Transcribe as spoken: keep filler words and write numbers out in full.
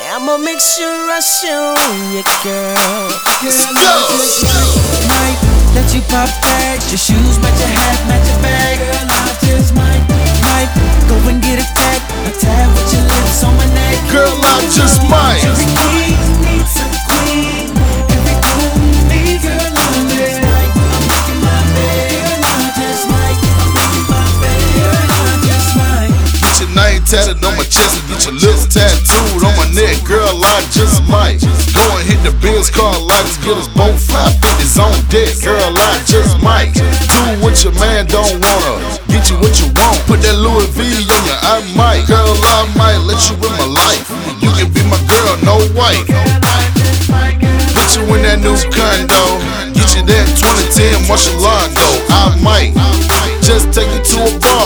I'ma make sure I show you, girl. Girl, I just might let you pop tags. Your shoes match your hat, match your bag. Girl, I just might, might go and get a tat, a tab with your lips on my neck. Girl, I just might. Every queen needs a queen. Every queen needs a girl. I just might. I'm making my bed. Girl, I just might. I'm making my bed. Girl, I just might. Get your name tatted on my chest and get your lips tattooed on my neck. Girl, I just might. Go and hit the Benz car lights, get us both five fifties on deck. Girl, I just might. Do what your man don't wanna. Get you what you want. Put that Louis V on you, I might. Girl, I might let you in my life. You can be my girl, no white. Put you in that new condo. Get you that twenty ten Marshall Lago. I might just take you to a bar